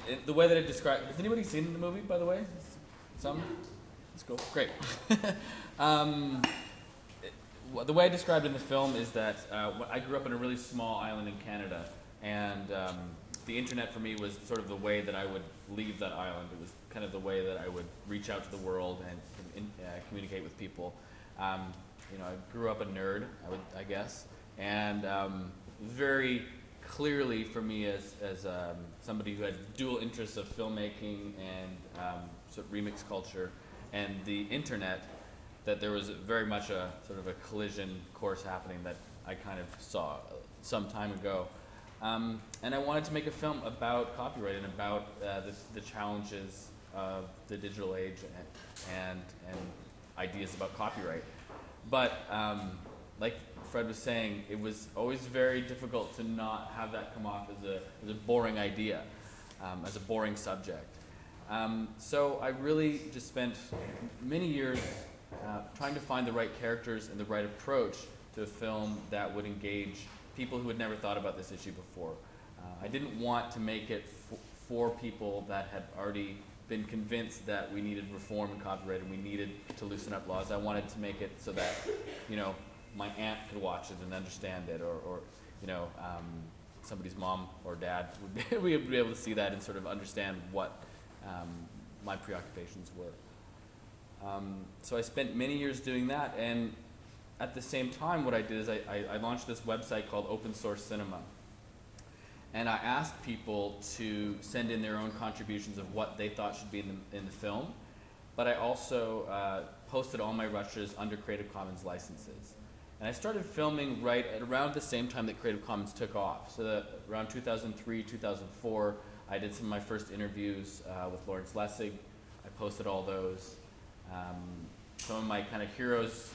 the way that I describe. Has anybody seen the movie, by the way? Some? Let's go. Great. The way I described it in the film is that I grew up in a really small island in Canada, and the internet for me was sort of the way that I would leave that island. It was kind of the way that I would reach out to the world and communicate with people. I grew up a nerd, I guess, and very clearly for me as somebody who had dual interests of filmmaking and sort of remix culture and the internet, that there was very much a sort of a collision course happening that I kind of saw some time ago. And I wanted to make a film about copyright and about the challenges of the digital age and ideas about copyright. But like Fred was saying, it was always very difficult to not have that come off as a boring idea, as a boring subject. So I really just spent many years trying to find the right characters and the right approach to a film that would engage people who had never thought about this issue before. I didn't want to make it for people that had already been convinced that we needed reform in copyright and we needed to loosen up laws. I wanted to make it so that, my aunt could watch it and understand it, or somebody's mom or dad would be able to see that and sort of understand what my preoccupations were. So I spent many years doing that, and at the same time what I did is I launched this website called Open Source Cinema. And I asked people to send in their own contributions of what they thought should be in the film, but I also posted all my rushes under Creative Commons licenses. And I started filming right at around the same time that Creative Commons took off. So that around 2003, 2004, I did some of my first interviews with Lawrence Lessig. I posted all those. Some of my kind of heroes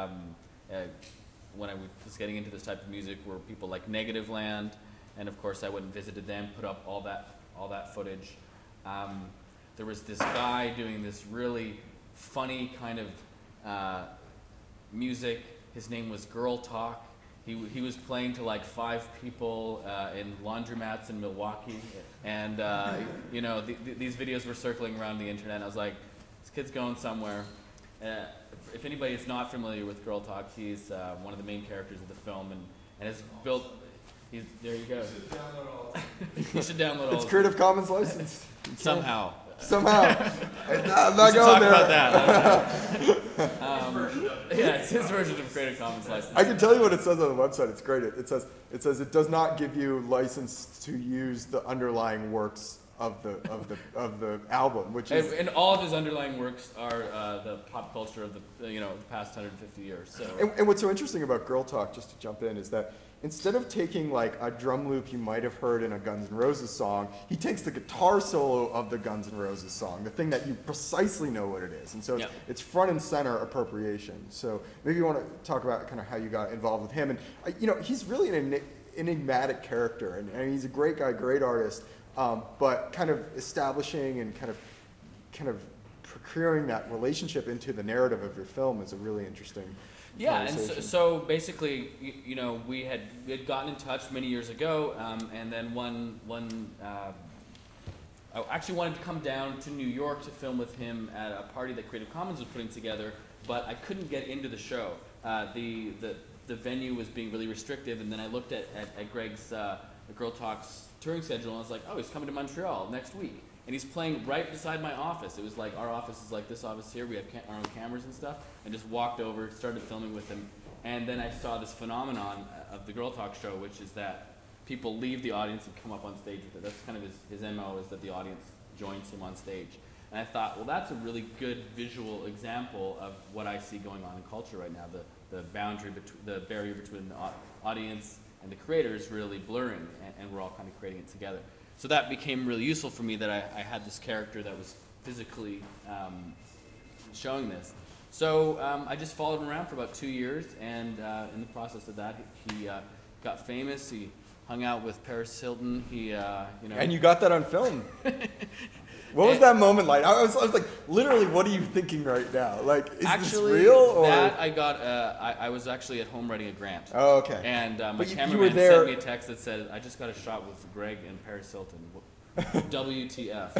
when I was getting into this type of music were people like Negativland, and of course I went and visited them, put up all that footage. There was this guy doing this really funny kind of music. His name was Girl Talk. He was playing to like 5 people in laundromats in Milwaukee, and these videos were circling around the internet. And I was like, this kid's going somewhere. If anybody is not familiar with Girl Talk, he's one of the main characters of the film, and has built. There you go. You should download all. It's Creative Commons licensed. Somehow. I'm not going there. About that. Yeah, it's his version of Creative Commons license. I can tell you what it says on the website. It's great. It says it does not give you license to use the underlying works of the album, which is and all of his underlying works are the pop culture of the past 150 years. So and what's so interesting about Girl Talk, just to jump in, is that instead of taking like a drum loop you might have heard in a Guns N' Roses song, he takes the guitar solo of the Guns N' Roses song, the thing that you precisely know what it is. And so it's front and center appropriation. So maybe you want to talk about kind of how you got involved with him. And he's really an enigmatic character, and he's a great guy, great artist, but kind of establishing and kind of procuring that relationship into the narrative of your film is a really interesting. Yeah, and so basically, we had gotten in touch many years ago, and then I actually wanted to come down to New York to film with him at a party that Creative Commons was putting together, but I couldn't get into the show. The venue was being really restrictive, and then I looked at Greg's Girl Talk's touring schedule, and I was like, oh, he's coming to Montreal next week. And he's playing right beside my office. It was like, our office is like this office here. We have our own cameras and stuff. And just walked over, started filming with him. And then I saw this phenomenon of the Girl Talk show, which is that people leave the audience and come up on stage with it. That's kind of his MO, is that the audience joins him on stage. And I thought, well, that's a really good visual example of what I see going on in culture right now. The barrier between the audience and the creator is really blurring, and we're all kind of creating it together. So that became really useful for me, that I had this character that was physically showing this. So I just followed him around for about 2 years, and in the process of that, he got famous. He hung out with Paris Hilton. And you got that on film. What was that moment like? I was like, literally, what are you thinking right now? Like, is this real? Or? That I got, I was actually at home writing a grant. Oh, okay. And my cameraman sent me a text that said, I just got a shot with Greg and Paris Hilton. WTF.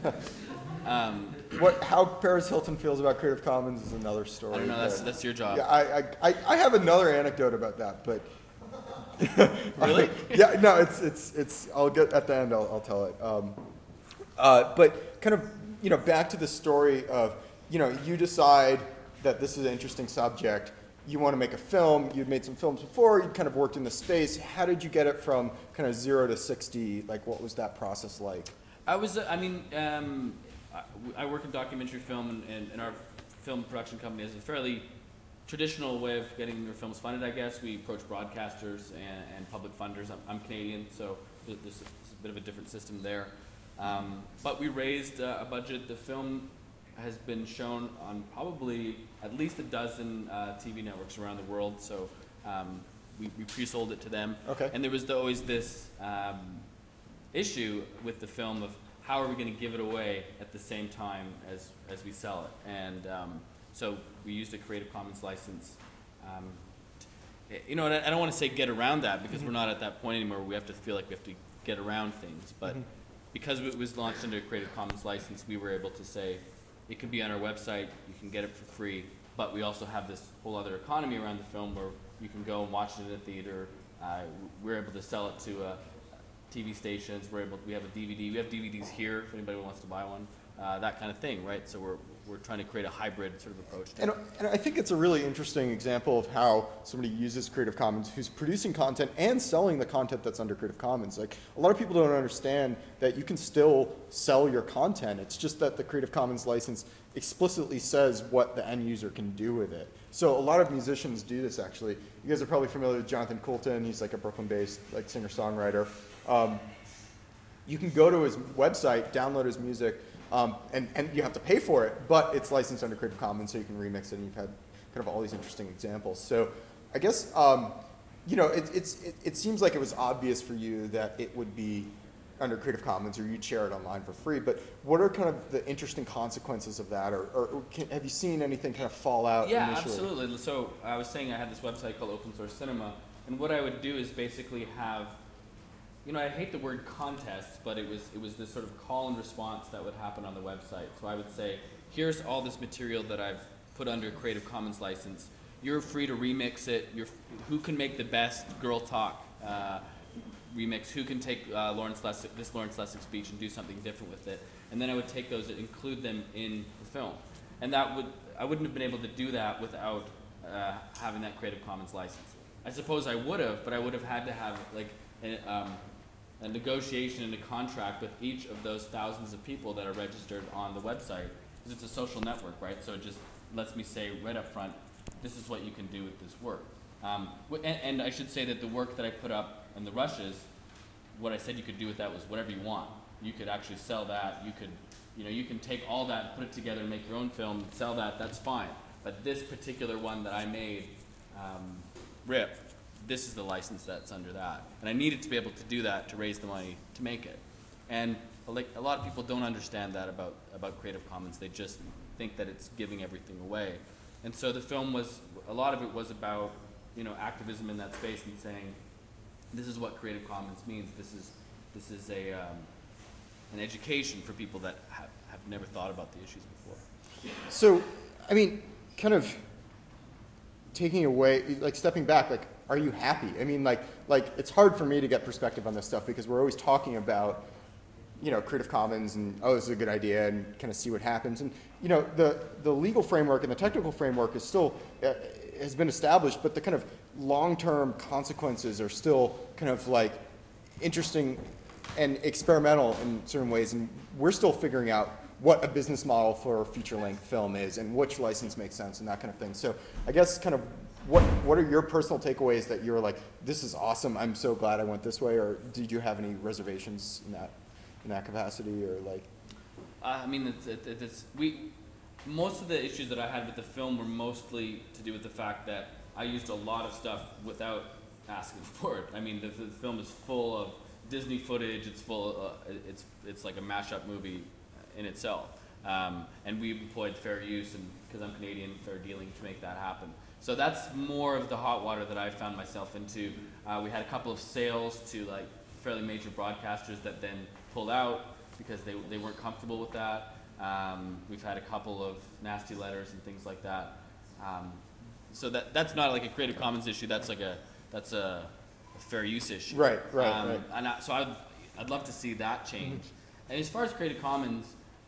How Paris Hilton feels about Creative Commons is another story. I don't know. That's your job. Yeah, I have another anecdote about that, but Really? yeah, no, it's. I'll get at the end. I'll tell it. But kind of, back to the story of, you decide that this is an interesting subject. You want to make a film. You'd made some films before. You'd kind of worked in the space. How did you get it from kind of 0 to 60? Like, what was that process like? I work in documentary film, and our film production company has a fairly traditional way of getting their films funded, I guess. We approach broadcasters and public funders. I'm Canadian, so there's a bit of a different system there. But we raised a budget. The film has been shown on probably at least a dozen TV networks around the world, so we pre-sold it to them. Okay. And there was always this issue with the film of how are we going to give it away at the same time as we sell it. And so we used a Creative Commons license. And I don't want to say get around that, because we're not at that point anymore where we have to feel like we have to get around things. But because it was launched under a Creative Commons license, we were able to say it can be on our website, you can get it for free, but we also have this whole other economy around the film where you can go and watch it in a theater. We're able to sell it to TV stations. We have a DVD. We have DVDs here if anybody wants to buy one. That kind of thing, right? So we're trying to create a hybrid sort of approach to it. And I think it's a really interesting example of how somebody uses Creative Commons who's producing content and selling the content that's under Creative Commons. Like, a lot of people don't understand that you can still sell your content. It's just that the Creative Commons license explicitly says what the end user can do with it. So a lot of musicians do this, actually. You guys are probably familiar with Jonathan Coulton. He's like a Brooklyn-based like singer-songwriter. You can go to his website, download his music, and you have to pay for it, but it's licensed under Creative Commons, so you can remix it, and you've had kind of all these interesting examples. So I guess, it seems like it was obvious for you that it would be under Creative Commons, or you'd share it online for free, but what are kind of the interesting consequences of that, or have you seen anything kind of fall out Yeah, initially? absolutely. So I was saying I had this website called Open Source Cinema, and what I would do is basically have, I hate the word contests, but it was this sort of call and response that would happen on the website. So I would say, here's all this material that I've put under Creative Commons license. You're free to remix it. Who can make the best girl talk remix? Who can take this Lawrence Lessig speech and do something different with it? And then I would take those and include them in the film. And I wouldn't have been able to do that without having that Creative Commons license. I suppose I would have, but I would have had to have like a negotiation and a contract with each of those thousands of people that are registered on the website, because it's a social network, right? So it just lets me say right up front, this is what you can do with this work. And I should say that the work that I put up in the rushes, what I said you could do with that was whatever you want. You could actually sell that. You can take all that, put it together, and make your own film, sell that. That's fine. But this particular one that I made, RIP, this is the license that's under that. And I needed to be able to do that to raise the money to make it. And like a lot of people don't understand that about Creative Commons. They just think that it's giving everything away. And so the film a lot of it was about, activism in that space and saying, this is what Creative Commons means. This is an education for people that have never thought about the issues before. So, I mean, kind of taking away, like stepping back, like, are you happy? I mean, like it's hard for me to get perspective on this stuff because we're always talking about, Creative Commons and, oh, this is a good idea, and kind of see what happens. And, the legal framework and the technical framework is still, has been established, but the kind of long-term consequences are still kind of like interesting and experimental in certain ways. And we're still figuring out what a business model for a feature-length film is and which license makes sense and that kind of thing. So I guess kind of what are your personal takeaways that you're like, this is awesome, I'm so glad I went this way, or did you have any reservations in that capacity, or like? I mean, most of the issues that I had with the film were mostly to do with the fact that I used a lot of stuff without asking for it. I mean, the film is full of Disney footage. It's full. It's like a mashup movie in itself. And we employed fair use, and because I'm Canadian, fair dealing to make that happen. So that's more of the hot water that I found myself into. We had a couple of sales to like fairly major broadcasters that then pulled out because they weren't comfortable with that. We've had a couple of nasty letters and things like that. So that's not like a Creative Commons issue. That's a fair use issue. Right. And so I'd love to see that change. And as far as Creative Commons,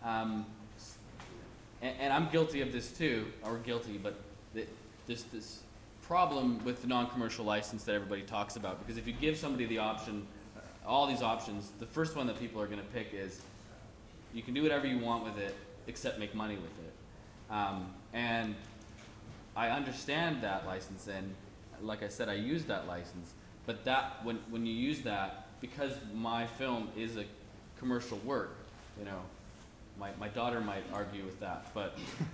and I'm guilty of this too, but there's this problem with the non-commercial license that everybody talks about, because if you give somebody the option, all these options, the first one that people are going to pick is you can do whatever you want with it except make money with it. And I understand that license, and like I said, I use that license, but that when you use that, because my film is a commercial work, you know, my daughter might argue with that, but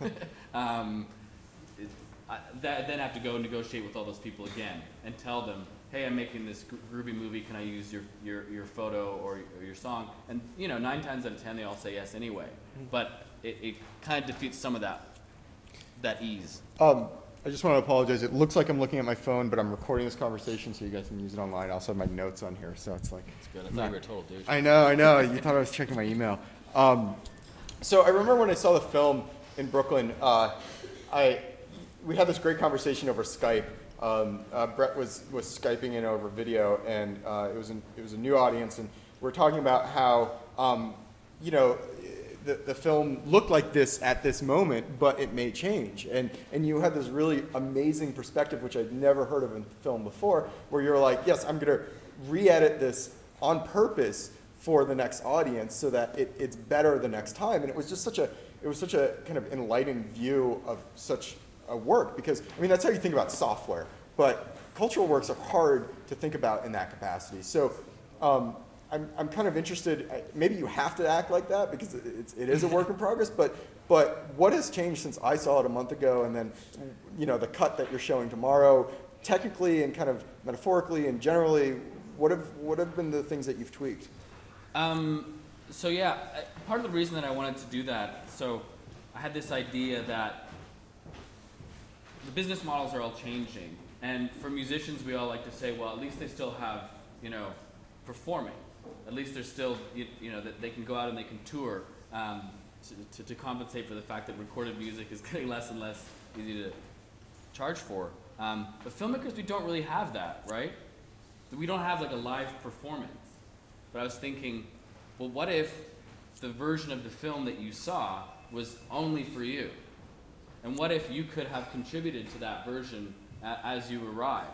then I have to go negotiate with all those people again and tell them, hey, I'm making this groovy movie, can I use your photo or your song? And 9 times out of 10 they all say yes anyway, but it kind of defeats some of that ease. I just want to apologize. It looks like I'm looking at my phone, but I'm recording this conversation so you guys can use it online. I also have my notes on here, so it's like... It's good. I thought you were a total douche. I know. You thought I was checking my email. So I remember when I saw the film in Brooklyn, we had this great conversation over Skype. Brett was Skyping in over video, and it was a new audience, and we're talking about how the film looked like this at this moment, but it may change. And you had this really amazing perspective, which I'd never heard of in film before, where you're like, yes, I'm going to re-edit this on purpose for the next audience so that it's better the next time. And it was just such a kind of enlightened view of such a work, because, I mean, that's how you think about software, but cultural works are hard to think about in that capacity. So I'm kind of interested, maybe you have to act like that because it is a work in progress, but what has changed since I saw it a month ago, and then the cut that you're showing tomorrow, technically and kind of metaphorically and generally, what have been the things that you've tweaked? So yeah, part of the reason that I wanted to do that, so I had this idea that the business models are all changing, and for musicians we all like to say, well, at least they still have, performing. At least they're still, that they can go out and they can tour to compensate for the fact that recorded music is getting less and less easy to charge for. But filmmakers, we don't really have that, right? We don't have like a live performance. But I was thinking, well, what if the version of the film that you saw was only for you? And what if you could have contributed to that version as you arrived?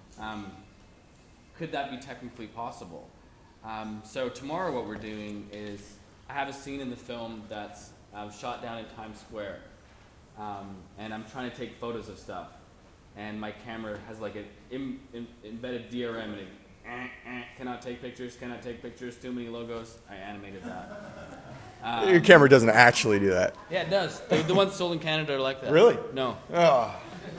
Could that be technically possible? So tomorrow what we're doing is, I have a scene in the film that's shot down in Times Square, and I'm trying to take photos of stuff, and my camera has like an embedded DRM, and it cannot take pictures, too many logos. I animated that. Your camera doesn't actually do that. Yeah, it does. The ones sold in Canada are like that. Really? No. Oh.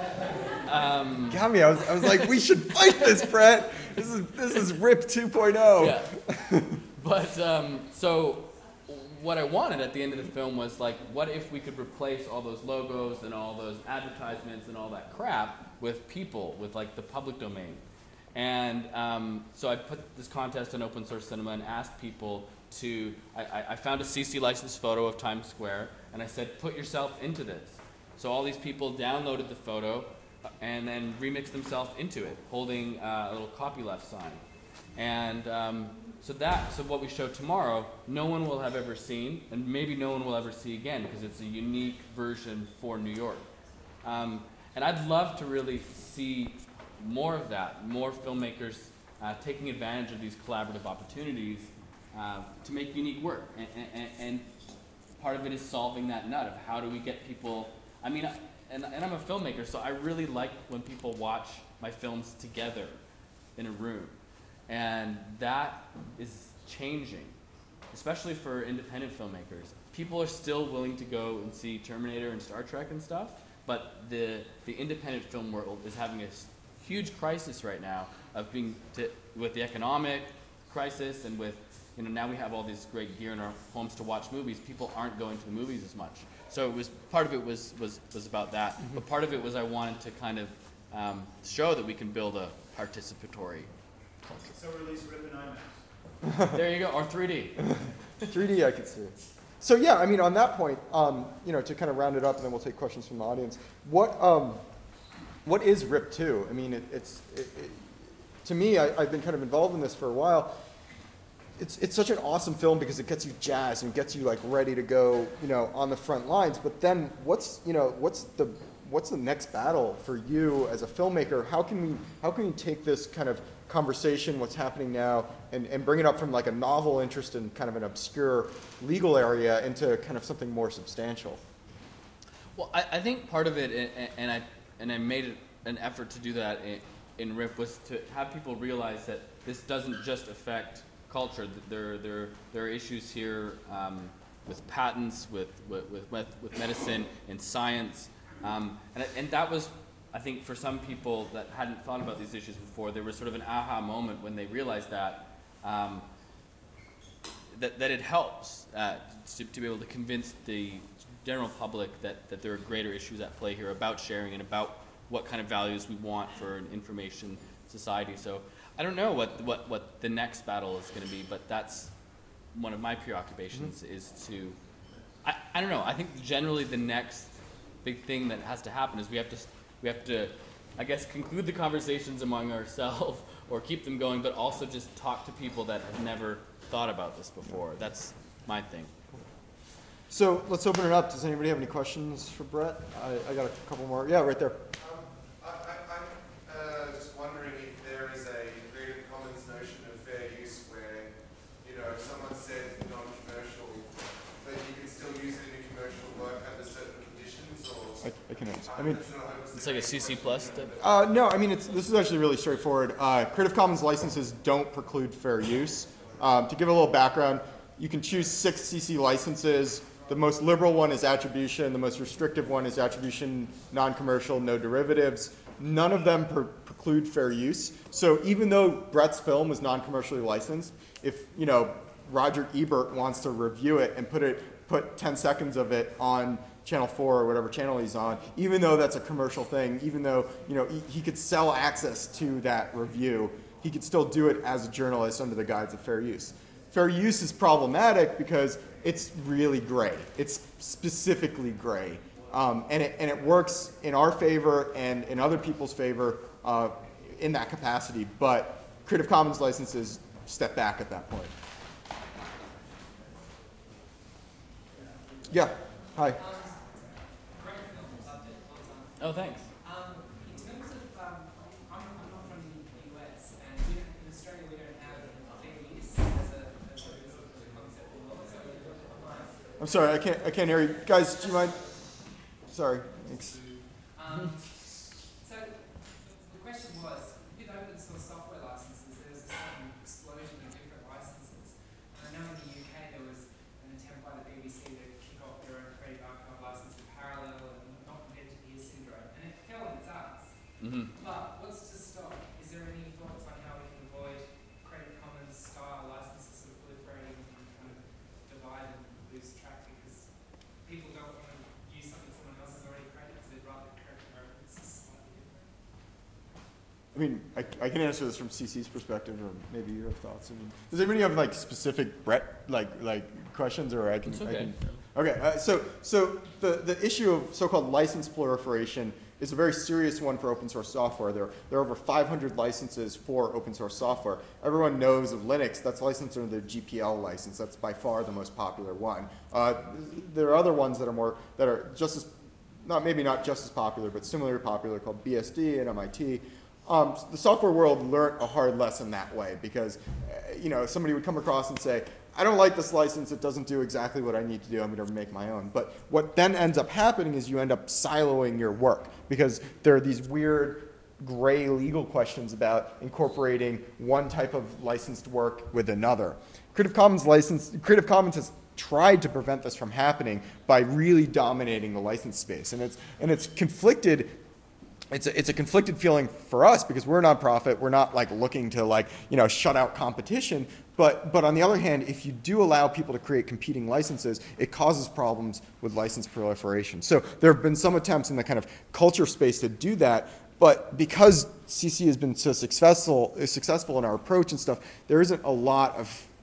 Got me. I was like, we should fight this, Brett. This is RIP 2.0. Yeah. But so what I wanted at the end of the film was like, what if we could replace all those logos and all those advertisements and all that crap with people, with like the public domain? And so I put this contest on Open Source Cinema and asked people to, I found a CC licensed photo of Times Square, and I said, put yourself into this. So all these people downloaded the photo and then remixed themselves into it, holding a little copyleft sign. And so what we show tomorrow, no one will have ever seen, and maybe no one will ever see again, because it's a unique version for New York. And I'd love to really see more of that, more filmmakers taking advantage of these collaborative opportunities to make unique work. And part of it is solving that nut of how do we get people, I mean, and I'm a filmmaker, so I really like when people watch my films together in a room. And that is changing, especially for independent filmmakers. People are still willing to go and see Terminator and Star Trek and stuff, but the independent film world is having a huge crisis right now of with the economic crisis, and with now we have all this great gear in our homes to watch movies. People aren't going to the movies as much. So it was part of it was about that, but part of it was I wanted to kind of show that we can build a participatory culture. So release RIP in IMAX. There you go, or 3D. 3D I could see. So yeah, I mean, on that point, to kind of round it up, and then we'll take questions from the audience. What is RIP 2? I mean, to me, I've been kind of involved in this for a while. It's such an awesome film because it gets you jazzed and gets you like ready to go, on the front lines. But then what's the next battle for you as a filmmaker? How can we take this kind of conversation, what's happening now, and bring it up from like a novel interest in kind of an obscure legal area into kind of something more substantial? Well, I think part of it, and I made an effort to do that in RIP, was to have people realize that this doesn't just affect culture. There are issues here with patents, with medicine and science, and that was, I think, for some people that hadn't thought about these issues before, there was sort of an aha moment when they realized that that it helps to be able to convince the general public that there are greater issues at play here about sharing and about what kind of values we want for an information society. So I don't know what the next battle is going to be, but that's one of my preoccupations, is to, I don't know, I think generally the next big thing that has to happen is we have to, I guess, conclude the conversations among ourselves or keep them going, but also just talk to people that have never thought about this before. That's my thing. So let's open it up. Does anybody have any questions for Brett? I got a couple more. Yeah, right there. I'm just wondering if there is a Creative Commons notion of fair use where, if someone said non-commercial, that you can still use it in a commercial work under certain conditions, or? I can answer. I mean, It's like a CC plus type? no, I mean, this is actually really straightforward. Creative Commons licenses don't preclude fair use. To give a little background, you can choose 6 CC licenses. The most liberal one is attribution. The most restrictive one is attribution, non-commercial, no derivatives. None of them preclude fair use. So even though Brett's film is non-commercially licensed, if Roger Ebert wants to review it and put 10 seconds of it on Channel 4 or whatever channel he's on, even though that's a commercial thing, even though he could sell access to that review, he could still do it as a journalist under the guise of fair use. Fair use is problematic because it's really gray. It's specifically gray. And it works in our favor and in other people's favor in that capacity, but Creative Commons licenses step back at that point. Yeah, hi. Oh, thanks. In terms of, I'm not from the US, and in Australia we don't have fair use as a concept in law, so I'm sorry, I can't hear you. Guys, do you mind? Sorry, thanks. So the question was, with open source software licenses, there was a sudden explosion of different licenses. And I know in the UK there was an attempt by the BBC to kick off their own Creative Archive license in parallel and not compared to peer syndrome, and it fell on its ass. Mm-hmm. But what's to stop? Is there any thoughts on how we can avoid Creative Commons style licenses sort of proliferating and kind of divide and lose track, because people don't want to use something someone else has already created because they'd rather create their own. It's slightly different. I mean, I can answer this from CC's perspective, or maybe you have thoughts. I mean, does anybody have like specific Brett like questions, or I can? It's okay. Okay. So the issue of so-called license proliferation is a very serious one for open source software. There are over 500 licenses for open source software. Everyone knows of Linux. That's licensed under the GPL license. That's by far the most popular one. There are other ones that are just as, maybe not just as popular, but similarly popular, called BSD and MIT. The software world learned a hard lesson that way because, somebody would come across and say, I don't like this license, it doesn't do exactly what I need to do, I'm going to make my own. But what then ends up happening is you end up siloing your work because there are these weird gray legal questions about incorporating one type of licensed work with another. Creative Commons has tried to prevent this from happening by really dominating the license space. And it's conflicted. It's a conflicted feeling for us because we're a nonprofit. We're not looking to shut out competition. But on the other hand, if you do allow people to create competing licenses, it causes problems with license proliferation. So there have been some attempts in the kind of culture space to do that. But because CC has been so successful in our approach and stuff, there isn't a lot of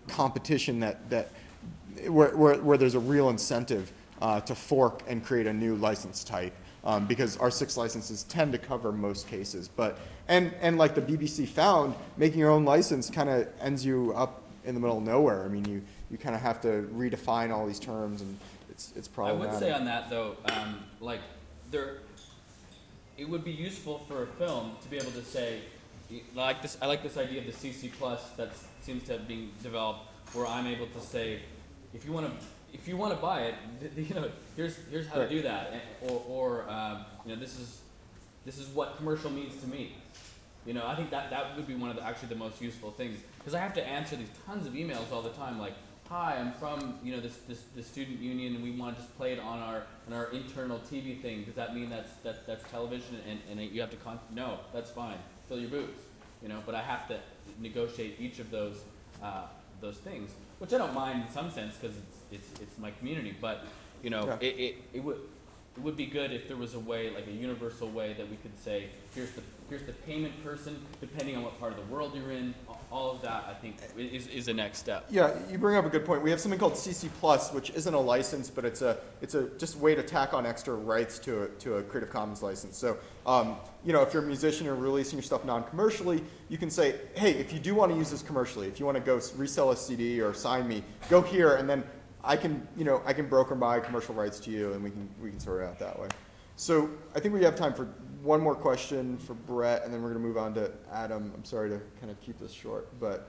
competition where there's a real incentive to fork and create a new license type. Because our 6 licenses tend to cover most cases. And like the BBC found, making your own license kind of ends you up in the middle of nowhere. I mean, you kind of have to redefine all these terms, and it's problematic. I would say on that though, it would be useful for a film to be able to say, I like this idea of the CC Plus that seems to have been developed, where I'm able to say, if you want to buy it, here's how to do that, or this is what commercial means to me. I think that would be one of the most useful things, because I have to answer these tons of emails all the time, like, hi, I'm from the student union, and we want to just play it on our internal TV thing. Does that mean that's television and you have to no, that's fine. Fill your boots, But I have to negotiate each of those things, which I don't mind in some sense because it's my community. But it would be good if there was a way, like a universal way, that we could say, here's the payment person, depending on what part of the world you're in. All of that, I think, is the next step. Yeah, you bring up a good point. We have something called CC Plus, which isn't a license, but it's a just way to tack on extra rights to a Creative Commons license. So, if you're a musician or releasing your stuff non-commercially, you can say, hey, if you do want to use this commercially, if you want to go resell a CD or sign me, go here, and then I can broker my commercial rights to you, and we can sort it out that way. So I think we have time for one more question for Brett, and then we're going to move on to Adam. I'm sorry to kind of keep this short, but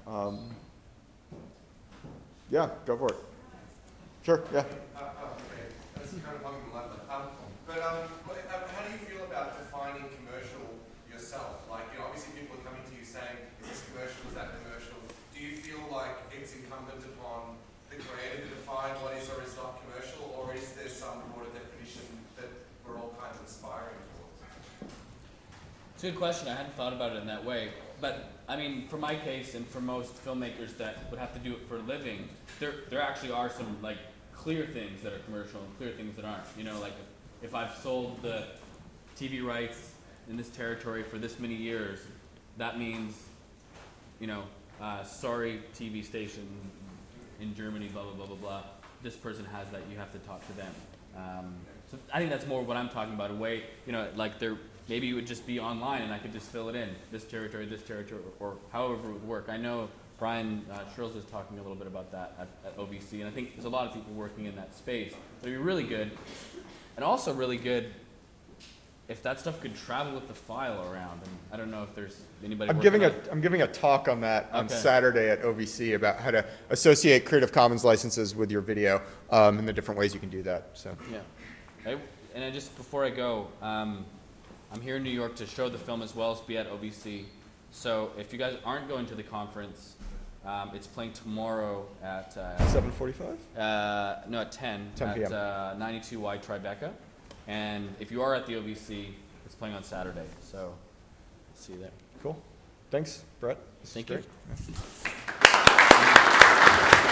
yeah, go for it. Sure, yeah. Okay. That's kind of hugging the ladder. But how do you feel about defining commercial yourself? Like, obviously people are coming to you saying, is this commercial, is that commercial? Do you feel like it's incumbent upon the creator to define what is or is not commercial, or is there some broader definition that we're all kind of aspiring towards? It's a good question. I hadn't thought about it in that way. But, I mean, for my case and for most filmmakers that would have to do it for a living, there actually are some, like, clear things that are commercial and clear things that aren't. Like, if I've sold the TV rights in this territory for this many years, that means, sorry, TV station in Germany, blah, blah, blah, blah, blah. This person has that. You have to talk to them. So I think that's more what I'm talking about. A way, maybe it would just be online and I could just fill it in. This territory, or however it would work. I know Brian Schrills is talking a little bit about that at OVC, and I think there's a lot of people working in that space. It would be really good, and also really good if that stuff could travel with the file around. And I don't know if there's anybody. I'm giving a talk on that on Saturday at OVC about how to associate Creative Commons licenses with your video and the different ways you can do that. So yeah, just before I go, I'm here in New York to show the film as well as be at OVC. So if you guys aren't going to the conference, it's playing tomorrow at 7:45. No, at 10 p.m. at 92Y Tribeca. And if you are at the OVC, it's playing on Saturday. So see you there. Cool. Thanks, Brett. Thank you. Great.